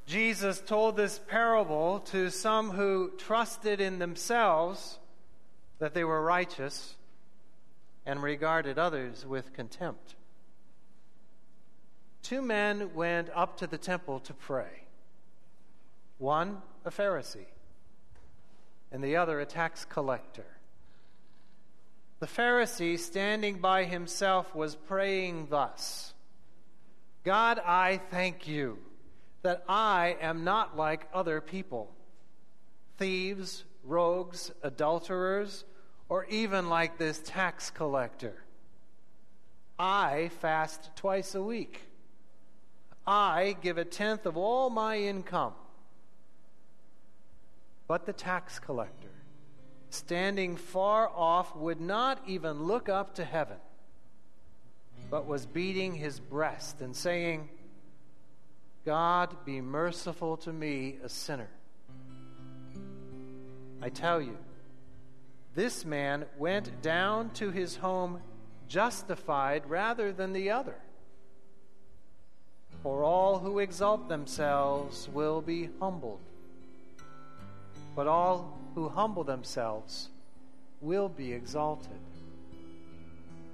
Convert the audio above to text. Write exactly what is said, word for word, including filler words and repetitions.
Jesus told this parable to some who trusted in themselves that they were righteous and regarded others with contempt. Two men went up to the temple to pray. One, a Pharisee, and the other, a tax collector. The Pharisee, standing by himself, was praying thus: God, I thank you that I am not like other people, thieves, rogues, adulterers, or even like this tax collector. I fast twice a week. I give a tenth of all my income. But the tax collector, standing far off, would not even look up to heaven, but was beating his breast and saying, God, be merciful to me, a sinner. I tell you, this man went down to his home justified rather than the other. For all who exalt themselves will be humbled, but all who humble themselves will be exalted.